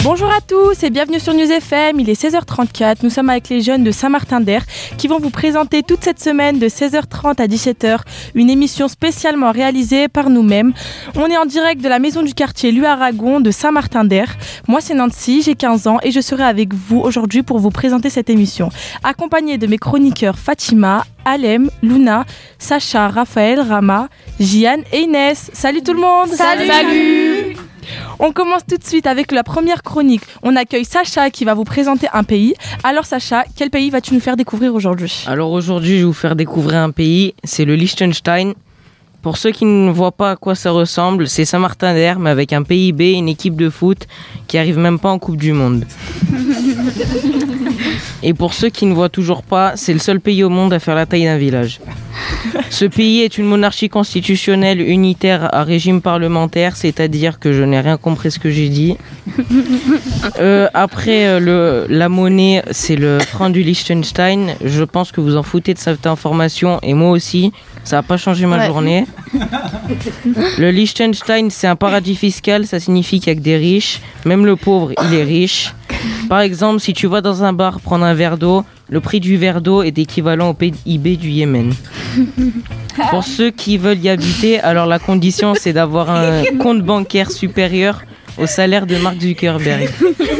Bonjour à tous et bienvenue sur News FM, il est 16h34, nous sommes avec les jeunes de Saint-Martin-d'Air qui vont vous présenter toute cette semaine de 16h30 à 17h une émission spécialement réalisée par nous-mêmes. On est en direct de la maison du quartier Lu-Aragon de Saint-Martin-d'Air. Moi c'est Nancy, j'ai 15 ans et je serai avec vous aujourd'hui pour vous présenter cette émission. Accompagnée de mes chroniqueurs Fatima, Alem, Luna, Sacha, Raphaël, Rama, Jiane et Inès. Salut tout le monde. Salut. On commence tout de suite avec la première chronique. On accueille Sacha qui va vous présenter un pays. Alors Sacha, quel pays vas-tu nous faire découvrir aujourd'hui ? Alors aujourd'hui, je vais vous faire découvrir un pays, c'est le Liechtenstein. Pour ceux qui ne voient pas à quoi ça ressemble, c'est Saint-Martin-d'Air, mais avec un PIB, une équipe de foot qui arrive même pas en Coupe du Monde. Et pour ceux qui ne voient toujours pas, c'est le seul pays au monde à faire la taille d'un village. Ce pays est une monarchie constitutionnelle unitaire à régime parlementaire, c'est-à-dire que je n'ai rien compris ce que j'ai dit. Après, la monnaie, c'est le franc du Liechtenstein. Je pense que vous en foutez de cette information, et moi aussi. Ça n'a pas changé ma journée. Le Liechtenstein, c'est un paradis fiscal, ça signifie qu'il y a que des riches. Même le pauvre, il est riche. Par exemple, si tu vas dans un bar prendre un verre d'eau, le prix du verre d'eau est équivalent au PIB du Yémen. Pour ceux qui veulent y habiter, alors la condition, c'est d'avoir un compte bancaire supérieur au salaire de Mark Zuckerberg.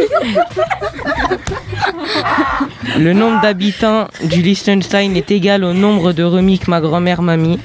Le nombre d'habitants du Liechtenstein est égal au nombre de remis que ma grand-mère m'a mis.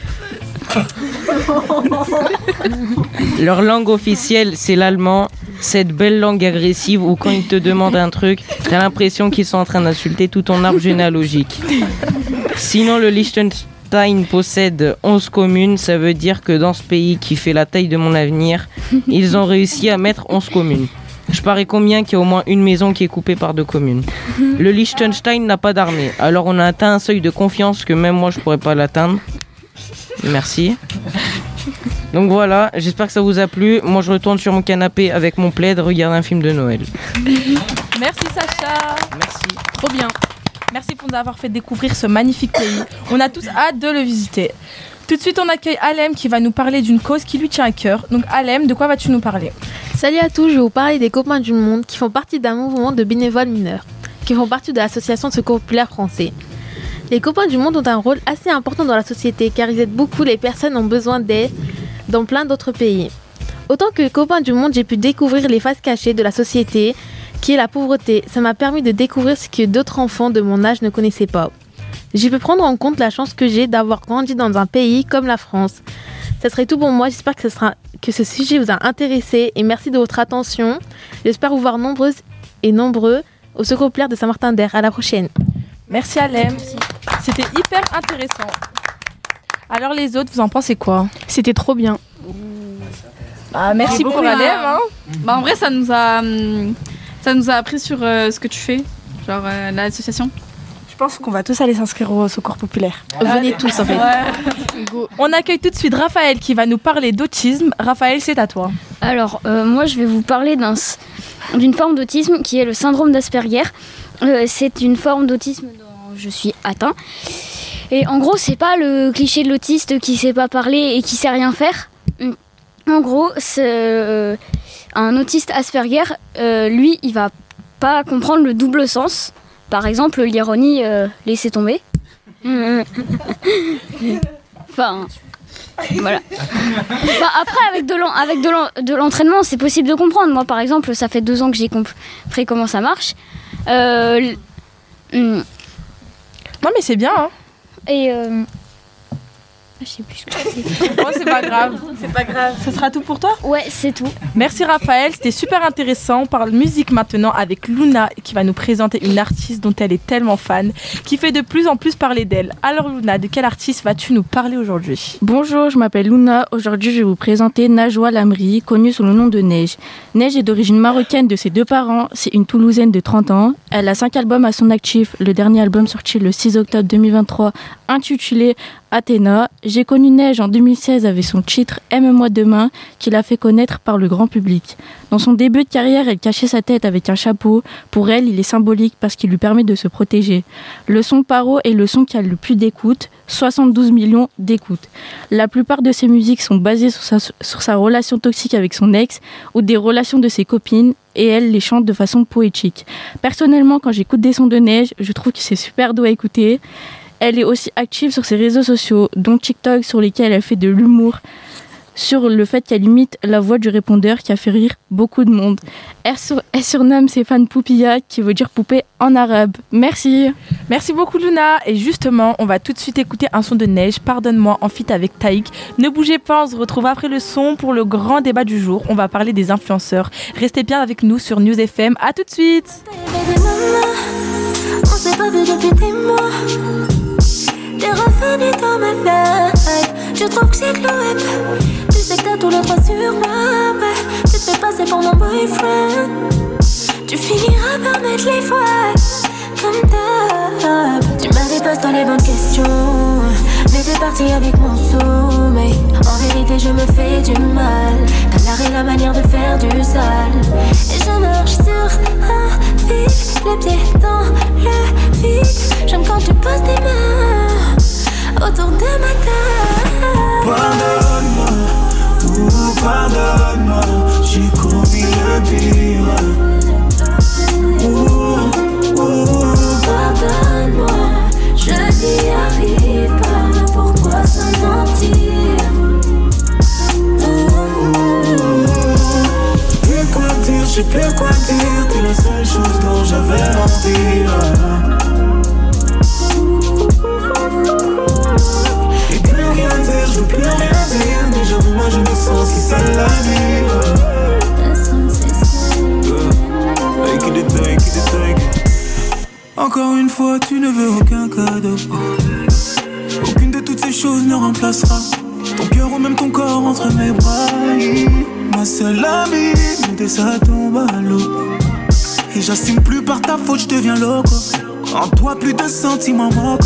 Leur langue officielle, c'est l'allemand. Cette belle langue agressive où quand ils te demandent un truc, t'as l'impression qu'ils sont en train d'insulter tout ton arbre généalogique. Sinon, le Liechtenstein possède 11 communes. Ça veut dire que dans ce pays qui fait la taille de mon avenir, ils ont réussi à mettre 11 communes. Je parie combien qu'il y a au moins une maison qui est coupée par 2 communes. Le Liechtenstein n'a pas d'armée. Alors on a atteint un seuil de confiance que même moi je pourrais pas l'atteindre. Merci. Donc voilà, j'espère que ça vous a plu. Moi je retourne sur mon canapé avec mon plaid, regarder un film de Noël. Merci Sacha. Merci. Trop bien. Merci pour nous avoir fait découvrir ce magnifique pays. On a tous hâte de le visiter. Tout de suite, on accueille Alem qui va nous parler d'une cause qui lui tient à cœur. Donc Alem, de quoi vas-tu nous parler ? Salut à tous, je vais vous parler des Copains du Monde qui font partie d'un mouvement de bénévoles mineurs, qui font partie de l'association de secours populaire français. Les Copains du Monde ont un rôle assez important dans la société car ils aident beaucoup les personnes en besoin d'aide dans plein d'autres pays. Autant que Copains du Monde, j'ai pu découvrir les faces cachées de la société, qui est la pauvreté. Ça m'a permis de découvrir ce que d'autres enfants de mon âge ne connaissaient pas. J'ai pu prendre en compte la chance que j'ai d'avoir grandi dans un pays comme la France. Ça serait tout pour moi, j'espère que ce sujet vous a intéressé et merci de votre attention. J'espère vous voir nombreuses et nombreux au Secours populaire de Saint-Martin-d'Air. À la prochaine. Merci Alem, c'était hyper intéressant. Alors les autres, vous en pensez quoi ? C'était trop bien. Merci pour Alem. Hein. En vrai, ça nous a appris sur ce que tu fais, genre l'association. Je pense qu'on va tous aller s'inscrire au Secours populaire. Venez tous en fait. Ouais. On accueille tout de suite Raphaël qui va nous parler d'autisme. Raphaël, c'est à toi. Alors, moi je vais vous parler d'une forme d'autisme qui est le syndrome d'Asperger. C'est une forme d'autisme dont je suis atteint. Et en gros, c'est pas le cliché de l'autiste qui sait pas parler et qui sait rien faire. En gros, c'est un autiste Asperger, lui, il va pas comprendre le double sens. Par exemple, l'ironie, laissez tomber. Enfin, voilà. Enfin, après, avec de l'entraînement, c'est possible de comprendre. Moi, par exemple, ça fait 2 ans que j'ai compris comment ça marche. Non, mais c'est bien. Hein. Et je sais plus ce que je dis. Oh, c'est pas grave. C'est pas grave. Ce sera tout pour toi ? Ouais, c'est tout. Merci Raphaël, c'était super intéressant. On parle musique maintenant avec Luna qui va nous présenter une artiste dont elle est tellement fan, qui fait de plus en plus parler d'elle. Alors Luna, de quelle artiste vas-tu nous parler aujourd'hui ? Bonjour, je m'appelle Luna. Aujourd'hui, je vais vous présenter Najwa Lamri, connue sous le nom de Neige. Neige est d'origine marocaine de ses 2 parents. C'est une Toulousaine de 30 ans. Elle a 5 albums à son actif. Le dernier album sorti le 6 octobre 2023, intitulé Athéna. J'ai connu Neige en 2016 avec son titre « Aime-moi demain » qui l'a fait connaître par le grand public. Dans son début de carrière, elle cachait sa tête avec un chapeau. Pour elle, il est symbolique parce qu'il lui permet de se protéger. Le son Paro est le son qui a le plus d'écoute, 72 millions d'écoutes. La plupart de ses musiques sont basées sur sa relation toxique avec son ex ou des relations de ses copines et elle les chante de façon poétique. Personnellement, quand j'écoute des sons de Neige, je trouve que c'est super doux à écouter. Elle est aussi active sur ses réseaux sociaux, dont TikTok, sur lesquels elle fait de l'humour, sur le fait qu'elle imite la voix du répondeur qui a fait rire beaucoup de monde. Elle surnomme ses fans Poupilla, qui veut dire poupée en arabe. Merci. Merci beaucoup Luna. Et justement, on va tout de suite écouter un son de Neige, Pardonne-moi, en feat avec Taïk. Ne bougez pas, on se retrouve après le son pour le grand débat du jour. On va parler des influenceurs. Restez bien avec nous sur News FM. À tout de suite. On s'est pas vu depuis des mois. T'es revenu dans ma life. Je trouve que c'est le web. Tu sais que t'as tous les droits sur moi, ouais. Tu te fais passer pour mon boyfriend. Tu finiras par mettre les voiles comme d'hab. Tu m'avais pas dans les bonnes questions, mais t'es parti avec mon sommeil. En vérité je me fais du mal. T'as l'art et la manière de faire du sale. Et je marche sur un fil, les pieds dans le vide. J'aime quand tu poses tes mains autour de ma table. Pardonne-moi, pardonne-moi, j'ai commis le pire. Pardonne-moi, je n'y arrive pas. Pourquoi se mentir? Plus quoi dire, je sais plus quoi dire. T'es la seule chose dont j'avais envie. Et plus rien dire, je veux plus rien dire. Mais j'avoue, moi je me sens si seul la nuit. Encore une fois, tu ne veux aucun cadeau. Aucune de toutes ces choses ne remplacera ton cœur ou même ton corps entre mes bras. Ma seule amie, mais dès ça tombe à l'eau. Et j'assume plus par ta faute, je deviens loco. En toi plus de sentiments moco.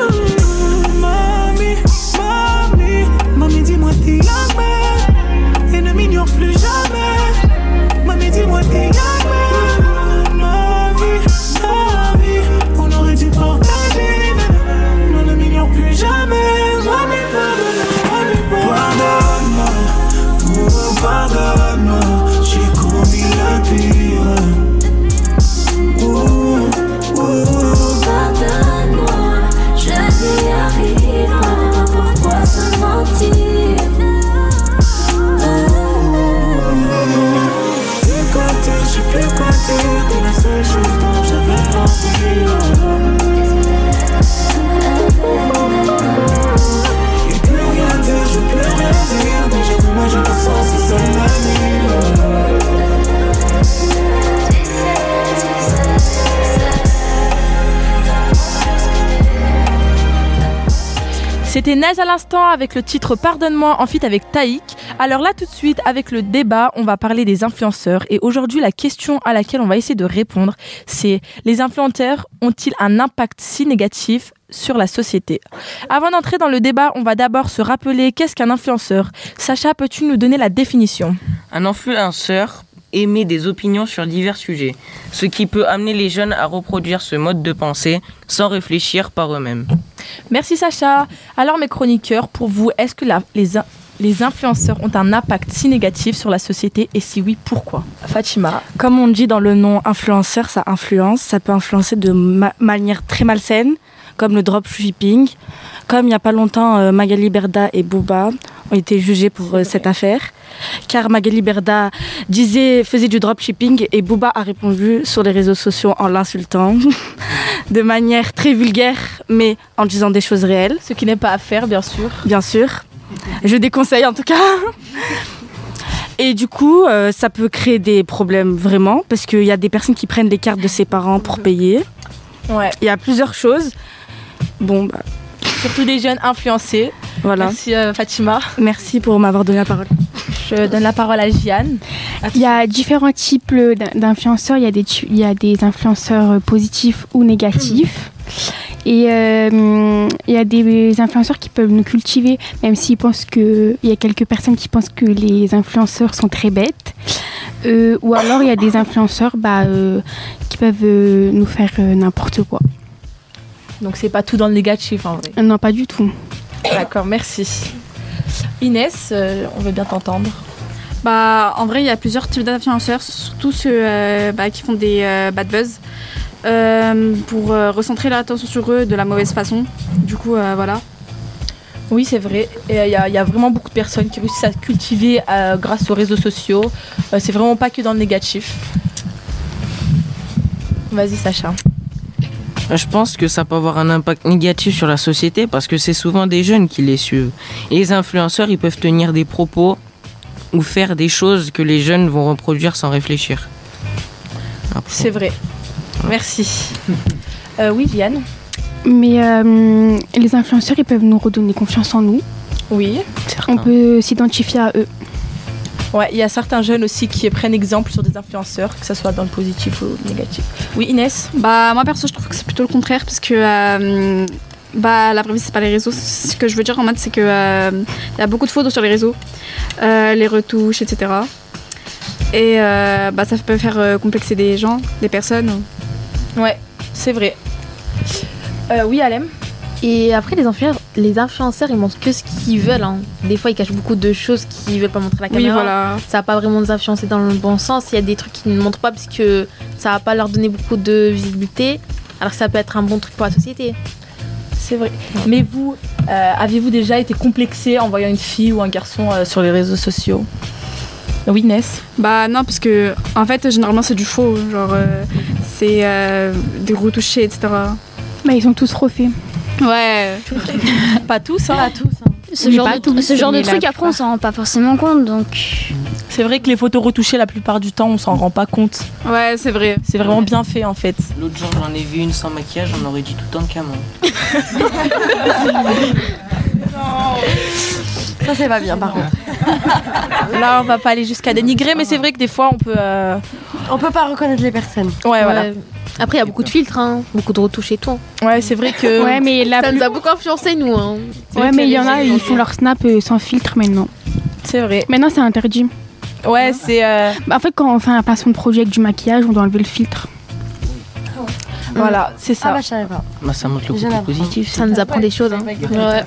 Mamie, dis-moi t'es jamais. Et ne m'ignore plus jamais. Mamie, dis-moi t'es jamais. Ma vie, on aurait dû partager. Non, ne m'ignore plus jamais. Mamie, pardonne-moi. Pardonne-moi, j'ai commis le pire. Pardonne-moi, je n'y arrive pas. Pourquoi se mentir? Plus quoi dire, je sais plus quoi dire. T'es la seule chose dont j'avais envie. Et plus rien dire, je veux plus rien dire. Mais j'avoue, moi je me sens si seul la nuit. C'était Neige à l'instant avec le titre Pardonne-moi en feat avec Taïk. Alors là tout de suite avec le débat, on va parler des influenceurs et aujourd'hui la question à laquelle on va essayer de répondre, c'est les influenceurs ont-ils un impact si négatif sur la société? Avant d'entrer dans le débat, on va d'abord se rappeler qu'est-ce qu'un influenceur. Sacha, peux-tu nous donner la définition? Un influenceur émet des opinions sur divers sujets, ce qui peut amener les jeunes à reproduire ce mode de pensée sans réfléchir par eux-mêmes. Merci Sacha. Alors mes chroniqueurs, pour vous, est-ce que les influenceurs ont un impact si négatif sur la société et si oui, pourquoi? Fatima. Comme on dit dans le nom influenceur, ça influence, ça peut influencer de manière très malsaine, comme le dropshipping. Comme il n'y a pas longtemps, Magali Berda et Booba ont été jugés pour cette affaire. Car Magali Berda faisait du dropshipping et Booba a répondu sur les réseaux sociaux en l'insultant de manière très vulgaire, mais en disant des choses réelles. Ce qui n'est pas à faire, bien sûr. Bien sûr. Je déconseille en tout cas. Et du coup, ça peut créer des problèmes vraiment, parce qu'il y a des personnes qui prennent les cartes de ses parents pour payer. Ouais. Il y a plusieurs choses. Bon, surtout des jeunes influencés. Voilà. Merci Fatima. Merci pour m'avoir donné la parole. Je donne la parole à Jeanne. Il y a différents types d'influenceurs. Il y a des influenceurs positifs ou négatifs. Et il y a des influenceurs qui peuvent nous cultiver, même s'ils pensent que... Il y a quelques personnes qui pensent que les influenceurs sont très bêtes. Ou alors, il y a des influenceurs qui peuvent nous faire n'importe quoi. Donc, c'est pas tout dans le négatif, en vrai. Non, pas du tout. D'accord, merci. Inès, on veut bien t'entendre. Bah, en vrai, il y a plusieurs types d'influenceurs, surtout ceux qui font des bad buzz pour recentrer l'attention sur eux de la mauvaise façon. Du coup, voilà. Oui, c'est vrai. Il y a vraiment beaucoup de personnes qui réussissent à cultiver grâce aux réseaux sociaux. C'est vraiment pas que dans le négatif. Vas-y, Sacha. Je pense que ça peut avoir un impact négatif sur la société parce que c'est souvent des jeunes qui les suivent. Et les influenceurs, ils peuvent tenir des propos ou faire des choses que les jeunes vont reproduire sans réfléchir. Après. C'est vrai. Merci. Oui, Liane. Mais les influenceurs, ils peuvent nous redonner confiance en nous. Oui. On peut s'identifier à eux. Ouais, il y a certains jeunes aussi qui prennent exemple sur des influenceurs, que ce soit dans le positif ou le négatif. Oui, Inès. Bah, moi perso, je trouve que c'est plutôt le contraire, parce que la vraie vie, c'est pas les réseaux. Ce que je veux dire en mode, c'est que y a beaucoup de photos sur les réseaux, les retouches, etc. Et ça peut faire complexer des gens, des personnes. Ouais, c'est vrai. Oui, Alem. Et après, les influenceurs, ils montrent que ce qu'ils veulent. Hein. Des fois, ils cachent beaucoup de choses qu'ils veulent pas montrer à la caméra. Oui, voilà. Ça va pas vraiment nous influencer dans le bon sens. Il y a des trucs qu'ils ne montrent pas parce que ça va pas leur donner beaucoup de visibilité. Alors que ça peut être un bon truc pour la société. C'est vrai. Mais vous, avez-vous déjà été complexé en voyant une fille ou un garçon sur les réseaux sociaux ? Oui, Inès. Bah non, parce que en fait, généralement, c'est du faux. Genre, c'est des retouchés, etc. Bah, ils sont tous refaits. Ouais. Pas tous, hein. Pas tous. Hein. Ce genre de truc, après, on s'en rend pas forcément compte, donc... C'est vrai que les photos retouchées, la plupart du temps, on s'en rend pas compte. Ouais, c'est vrai. C'est vraiment bien fait, en fait. L'autre jour, j'en ai vu une sans maquillage, on aurait dit tout un camon. Ça, c'est pas bien, par contre. Là, on va pas aller jusqu'à dénigrer, mais c'est vrai que des fois, on peut... On peut pas reconnaître les personnes. Ouais, voilà. Après, il y a beaucoup de filtres, hein, beaucoup de retouches et tout. Ouais, c'est vrai que... Ouais, mais ça nous a beaucoup influencé, nous. Hein. Ouais, mais il y en a, ils font leur snap sans filtre maintenant. C'est vrai. Maintenant, c'est interdit. Ouais, c'est... En fait, quand on fait un placement de projet avec du maquillage, on doit enlever le filtre. Voilà, c'est ça. Ah bah, je savais pas. Bah, ça montre le côté positif. Ça nous apprend des choses. Hein. Ouais.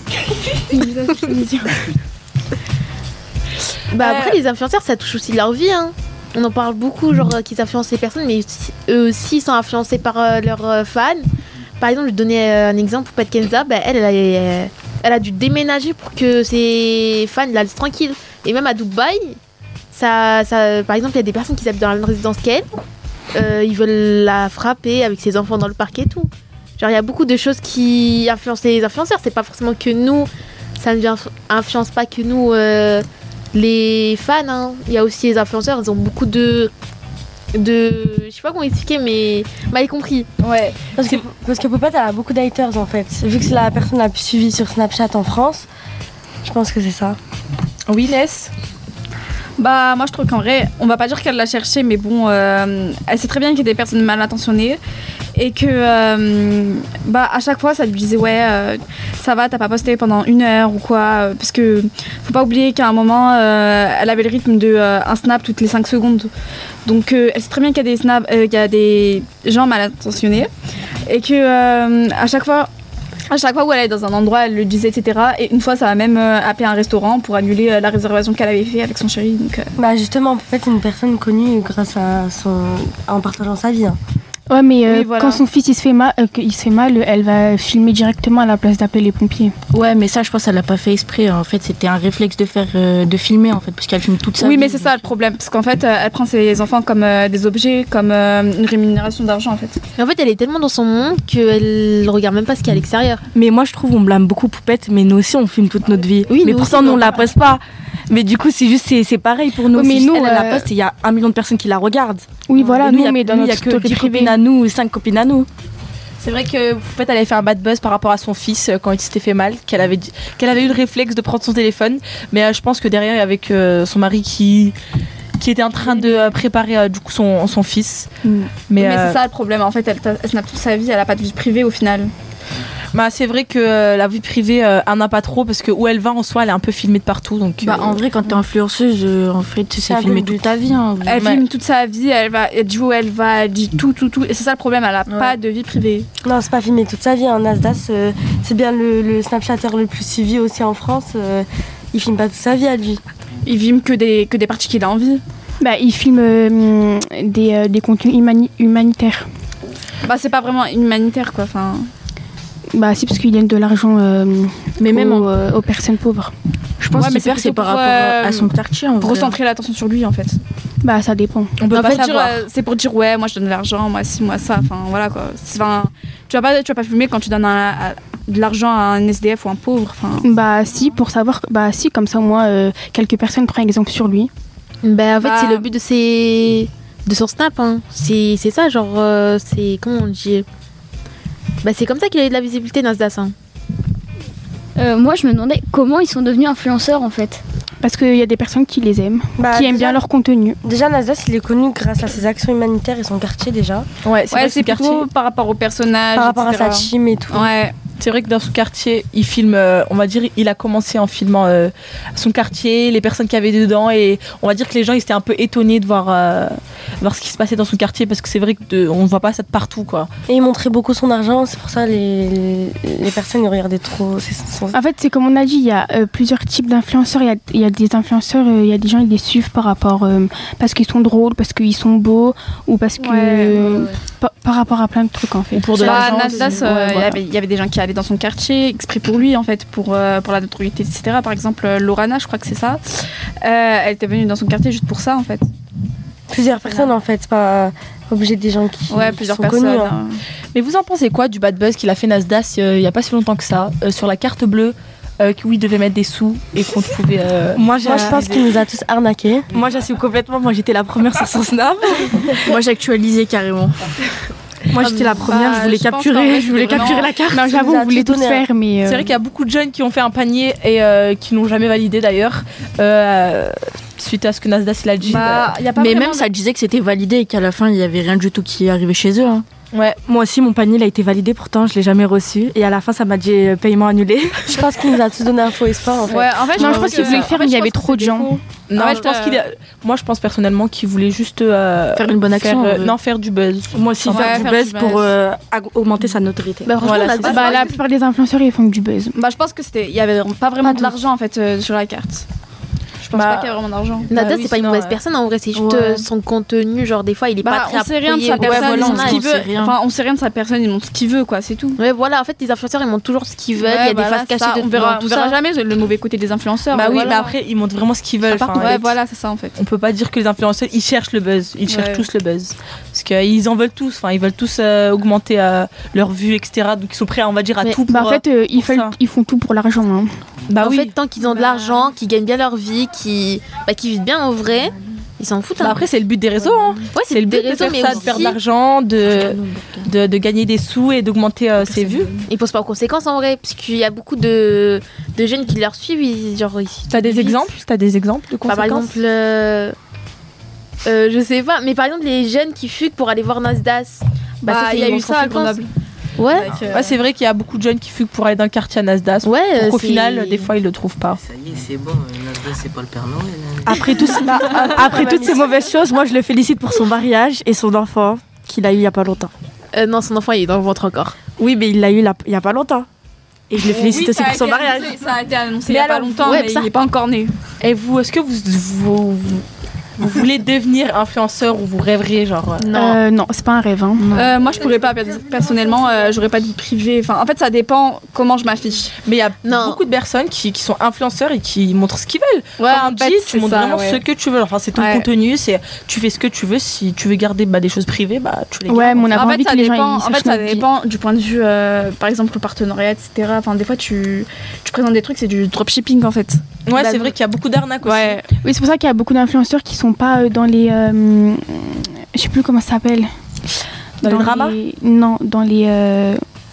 Après, les influenceurs, ça touche aussi leur vie. Hein. On en parle beaucoup, genre qu'ils influencent les personnes, mais eux aussi sont influencés par leurs fans. Par exemple, je vais donner un exemple pour Pat Kenza. Elle a dû déménager pour que ses fans la laissent tranquille. Et même à Dubaï, par exemple, il y a des personnes qui habitent dans la même résidence qu'elle. Ils veulent la frapper avec ses enfants dans le parc et tout. Genre, il y a beaucoup de choses qui influencent les influenceurs. C'est pas forcément que nous, ça ne influence pas que nous, les fans. Hein. Il y a aussi les influenceurs, ils ont beaucoup de je sais pas comment expliquer, mais mal compris. Ouais, parce que Popote a beaucoup d'haters en fait. Vu que c'est la personne la plus suivie sur Snapchat en France, je pense que c'est ça. Oui, Inès. Bah moi je trouve qu'en vrai, on va pas dire qu'elle l'a cherché, mais bon, elle sait très bien qu'il y a des personnes mal intentionnées et que à chaque fois ça lui disait ouais ça va, t'as pas posté pendant 1 heure ou quoi, parce que faut pas oublier qu'à un moment elle avait le rythme de un snap toutes les 5 secondes, donc elle sait très bien qu'il y a des gens mal intentionnés et que à chaque fois où elle est dans un endroit, elle le disait, etc. Et une fois, ça a même appelé un restaurant pour annuler la réservation qu'elle avait fait avec son chéri. Donc, Bah justement, en fait, c'est une personne connue grâce à en partageant sa vie. Hein. Ouais, mais voilà. Quand son fils il se fait mal, elle va filmer directement à la place d'appeler les pompiers. Ouais, mais ça, je pense qu'elle l'a pas fait exprès. En fait, c'était un réflexe de filmer, en fait, parce qu'elle filme toute sa vie. Oui, mais c'est ça le problème, parce qu'en fait, elle prend ses enfants comme des objets, comme une rémunération d'argent, en fait. Et en fait, elle est tellement dans son monde qu'elle regarde même pas ce qu'il y a à l'extérieur. Mais moi, je trouve on blâme beaucoup Poupette, mais nous aussi, on filme toute notre vie. Oui, mais pourtant, nous, on la poste pas. Mais du coup, c'est pareil pour nous. Oui, mais nous, elle la poste, il y a 1 million de personnes qui la regardent. Oui, voilà, nous, mais dans il y a notre que story 10 privée. copines à nous, 5 copines à nous. C'est vrai que Poupette elle avait fait un bad buzz par rapport à son fils quand il s'était fait mal, qu'elle avait eu le réflexe de prendre son téléphone, mais je pense que derrière avec son mari qui qui était en train de préparer du coup son fils. Mais c'est ça le problème. En fait, elle snap toute sa vie. Elle a pas de vie privée au final. Bah, c'est vrai que la vie privée, elle n'a pas trop parce que où elle va en soi, elle est un peu filmée de partout. Donc, en vrai, quand t'es influenceuse, en fait, tu sais filmer toute ta vie. Hein. Elle filme toute sa vie, elle dit où elle va, elle dit tout. Et c'est ça le problème, elle a pas de vie privée. Non, c'est pas filmer toute sa vie. Nasdaq, c'est bien le Snapchatter le plus suivi aussi en France. Il filme pas toute sa vie à lui. Il filme que des parties qu'il a envie. Il filme des contenus humanitaires. C'est pas vraiment humanitaire quoi. Enfin. Si, parce qu'il donne de l'argent mais même aux personnes pauvres. Je pense que c'est par rapport à son quartier. Pour recentrer l'attention sur lui en fait. Ça dépend. On peut pas savoir. C'est pour dire ouais, moi je donne de l'argent, moi ci, moi ça. Enfin voilà quoi. Tu vas pas filmer quand tu donnes de l'argent à un SDF ou un pauvre. Si, pour savoir. Si, comme ça moi, quelques personnes prennent exemple sur lui. En fait, c'est le but de son snap. Hein. C'est ça, genre. C'est. Comment on dit c'est comme ça qu'il a eu de la visibilité, Nasdaq. Moi, je me demandais comment ils sont devenus influenceurs en fait. Parce qu'il y a des personnes qui les aiment, qui aiment bien leur contenu. Déjà, Nasdaq, il est connu grâce à ses actions humanitaires et son quartier déjà. Ouais, c'est plutôt par rapport au personnage. Par rapport à sa team et tout. Ouais. C'est vrai que dans son quartier, il filme, on va dire, il a commencé en filmant son quartier, les personnes qui avaient dedans, et on va dire que les gens ils étaient un peu étonnés de voir ce qui se passait dans son quartier parce que c'est vrai qu'on ne voit pas ça de partout quoi. Et il montrait beaucoup son argent, c'est pour ça les personnes ils regardaient trop. En fait, c'est comme on a dit, il y a plusieurs types d'influenceurs. Il y a des influenceurs, il y a des gens qui les suivent par rapport parce qu'ils sont drôles, parce qu'ils sont beaux ou parce que par rapport à plein de trucs en fait. Pour de l'argent. Nasdaq, il y avait des gens qui allaient dans son quartier exprès pour lui en fait, pour la notoriété, etc. Par exemple, Lorana, je crois que c'est ça. Elle était venue dans son quartier juste pour ça en fait. Plusieurs personnes en fait, pas obligé des gens qui plusieurs sont personnes, connus. Hein. Mais vous en pensez quoi du bad buzz qu'il a fait Nasdaq il y a pas si longtemps que ça sur la carte bleue où il devait mettre des sous et qu'on pouvait. Moi je pense qu'il nous a tous arnaqués. Moi j'assume complètement. Moi j'étais la première sur son snap. Moi j'ai actualisé carrément. Moi j'étais la première, je voulais capturer la carte. Non, j'avoue, vous voulez tout faire, mais. C'est vrai qu'il y a beaucoup de jeunes qui ont fait un panier et qui n'ont jamais validé d'ailleurs. Suite à ce que Nasdaq il a dit. Mais même ça disait que c'était validé et qu'à la fin il n'y avait rien du tout qui arrivait chez eux. Hein. Ouais. Moi aussi mon panier il a été validé, pourtant je l'ai jamais reçu et à la fin ça m'a dit paiement annulé. Je pense qu'il nous a tous donné un faux espoir en fait. Ouais, en fait, je pense qu'il voulait le faire mais il y avait trop de gens. Non, moi je pense personnellement qu'il voulait juste faire une bonne action. Faire du buzz. Moi aussi faire du buzz pour augmenter sa notoriété. La plupart des influenceurs ils font du buzz. Je pense que il y avait pas vraiment de l'argent en fait sur la carte. Je pense pas qu'il y a vraiment d'argent. Nasdaq, c'est pas une mauvaise personne, en vrai, c'est juste son contenu. Genre, des fois, il est pas très on sait rien de sa personne, il montre ce qu'il veut. Enfin, on sait rien de sa personne, il montre ce qu'il veut, quoi, c'est tout. Ouais, voilà, en fait, les influenceurs, ils montrent toujours ce qu'ils veulent. Il y a des faces cachées de on verra jamais le mauvais côté des influenceurs. Mais après, ils montrent vraiment ce qu'ils veulent. Voilà, c'est ça, en fait. On peut pas dire que les influenceurs, ils cherchent le buzz. Ils cherchent tous le buzz. Parce qu'ils en veulent tous. Enfin, ils veulent tous augmenter leur vue, etc. Donc, ils sont prêts, on va dire, à tout pour. En fait, ils font tout pour l'argent. En fait, tant qu'ils ont de l'argent, qu'ils gagnent bien leur vie, qui vivent bien en vrai, ils s'en foutent. Après, c'est le but des réseaux. Hein. Ouais, c'est le but de faire ça, de faire de l'argent, de gagner des sous et d'augmenter ses vues. Ils pensent pas aux conséquences en vrai, parce qu'il y a beaucoup de jeunes qui leur suivent. T'as des exemples de conséquences? Par exemple, je sais pas, mais par exemple, les jeunes qui fuguent pour aller voir Nasdaq. Il y a eu ça à Grenoble. Ouais. C'est vrai qu'il y a beaucoup de jeunes qui fuguent pour aller dans le quartier à Nasdaq. Ouais. Au final, des fois, ils le trouvent pas. Ça y est, c'est bon, Nasdaq, c'est pas le Père Noël. Après toutes ces mauvaises choses, moi je le félicite pour son mariage et son enfant qu'il a eu il y a pas longtemps. Non, son enfant il est dans le ventre encore. Oui, mais il l'a eu il y a pas longtemps. Et je le félicite aussi pour son mariage. Ça a été annoncé il y a pas longtemps, mais il n'est pas encore né. Et vous, est-ce que vous voulez devenir influenceur ou vous rêveriez genre Non, c'est pas un rêve. Moi, je pourrais pas personnellement. J'aurais pas de vie privée. Enfin, en fait, ça dépend comment je m'affiche. Mais il y a beaucoup de personnes qui sont influenceurs et qui montrent ce qu'ils veulent. Ouais, en fait, tu montres vraiment ce que tu veux. Enfin, c'est ton contenu. Tu fais ce que tu veux. Si tu veux garder des choses privées, tu les gardes. Ouais, mon avis que les gens. En fait, ça dépend du point de vue. Par exemple, le partenariat, etc. Enfin, des fois, tu présentes des trucs, c'est du dropshipping en fait. Ouais, c'est vrai qu'il y a beaucoup d'arnaques aussi. Oui, c'est pour ça qu'il y a beaucoup d'influenceurs qui sont pas dans les je sais plus comment ça s'appelle, dans les dramas. Non, dans les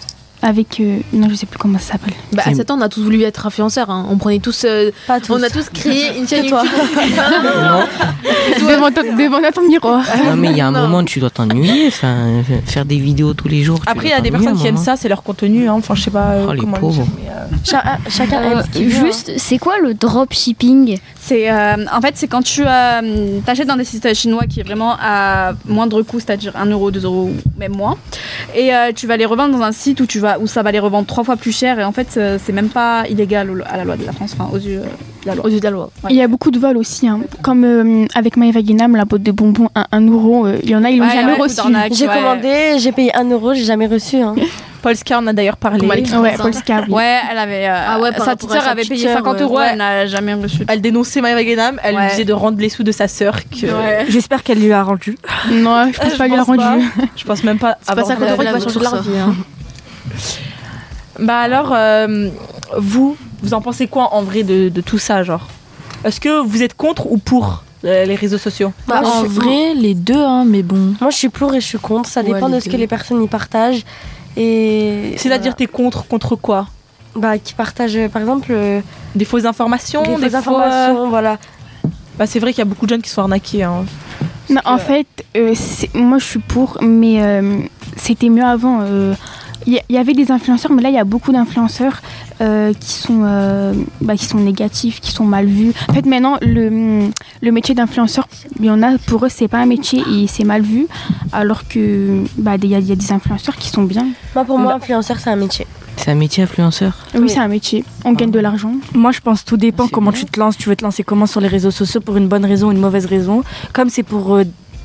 avec non, je sais plus comment ça s'appelle. Bah, à 7 ans, on a tous voulu être influenceurs. Hein. On prenait tous, Pas tous. on a tous créé une chaîne toi. YouTube. devant notre miroir. Non, mais il y a un moment, tu dois t'ennuyer. Faire des vidéos tous les jours. Après, il y a des personnes qui aiment ça, c'est leur contenu. Hein. Enfin, je sais pas Oh, les comment pauvres. le dire, mais, Chacun aime ce qu'il veut, Juste, c'est quoi le dropshipping? C'est en fait c'est quand tu t'achètes dans des sites chinois qui est vraiment à moindre coût, c'est-à-dire 1 euro, 2 euros, même moins, et tu vas les revendre dans un site où ça va les revendre 3 fois plus cher, et en fait c'est même pas illégal à la loi de la France, enfin aux yeux de la loi. Aux yeux de la loi. Ouais. Il y a beaucoup de vols aussi, hein. Comme avec My Vaginam, la boîte de bonbons à 1 euro, il y en a, ils l'ont Ouais, jamais ouais, reçu. d'arnaque. J'ai Ouais. commandé, j'ai payé 1 euro, j'ai jamais reçu. Hein. Polska en a d'ailleurs parlé. Ouais, Polska, oui. Ouais, elle avait par sa rapport petite à sœur sa avait petite payé sœur, 50 euros, ouais. elle n'a jamais reçu. Elle dénonçait Maïva Genam, elle lui Ouais. disait de rendre les sous de sa sœur. Que... J'espère qu'elle lui a rendu. Non, je pense pas lui a rendu. Je pense même pas. C'est pas 50 euros qui va changer leur vie. Hein. Bah alors, vous en pensez quoi en vrai de tout ça, genre? Est-ce que vous êtes contre ou pour les réseaux sociaux? Bah, en vrai, les deux, hein, mais bon. Moi, je suis pour et je suis contre. Ça Ouais, dépend les de ce que deux. les personnes y partagent. Et C'est-à-dire t'es contre quoi? bah, qui partagent, par exemple, Des fausses informations, des fausses faux, informations, voilà. Bah, c'est vrai qu'il y a beaucoup de jeunes qui se font arnaquer. Hein. Non, en fait, moi je suis pour, mais c'était mieux avant. Il y avait des influenceurs, mais là il y a beaucoup d'influenceurs qui sont négatifs, qui sont mal vus. En fait, maintenant, le métier d'influenceur, il y en a, pour eux, c'est pas un métier et c'est mal vu, alors que il y a des influenceurs qui sont bien. Moi, pour moi, influenceur, c'est un métier. C'est un métier influenceur. Oui, c'est un métier. On gagne de l'argent. Moi, je pense que tout dépend C'est comment bien. tu te lances. Tu veux te lancer comment sur les réseaux sociaux pour une bonne raison ou une mauvaise raison. Comme c'est pour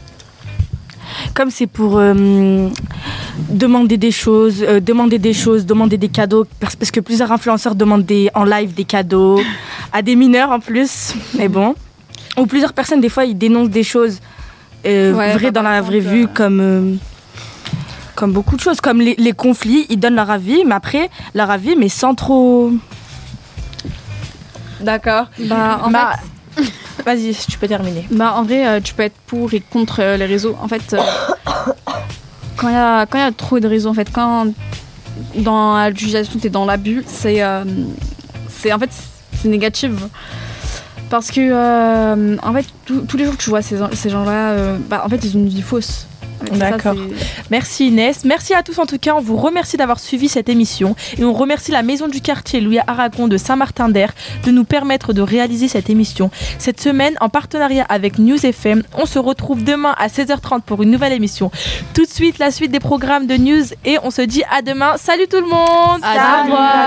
demander des choses, demander des cadeaux, parce que plusieurs influenceurs demandent en live des cadeaux à des mineurs en plus. Mais bon. Ou plusieurs personnes, des fois, ils dénoncent des choses vraies dans la vraie vue, comme beaucoup de choses, comme les conflits, ils donnent leur avis, mais sans trop... D'accord. Bah, en fait, Vas-y, tu peux terminer. bah, en vrai, tu peux être pour et contre les réseaux. En fait, quand il y a trop de réseaux, en fait, quand dans l'utilisation, t'es dans l'abus, c'est en fait, c'est négatif. Parce que, en fait, tous les jours que tu vois ces gens-là, en fait, ils ont une vie fausse. Et ça, D'accord. c'est- Merci Inès. Merci à tous en tout cas. On vous remercie d'avoir suivi cette émission et on remercie la maison du quartier Louis Aragon de Saint-Martin-d'Air de nous permettre de réaliser cette émission. Cette semaine, en partenariat avec News FM, on se retrouve demain à 16h30 pour une nouvelle émission. Tout de suite, la suite des programmes de News et on se dit à demain. Salut tout le monde. À demain.